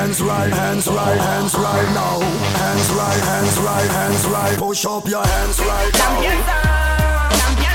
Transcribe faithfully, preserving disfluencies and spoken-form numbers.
hands right, hands right, hands right now. Hands right, hands right, hands right. Push up your hands right now.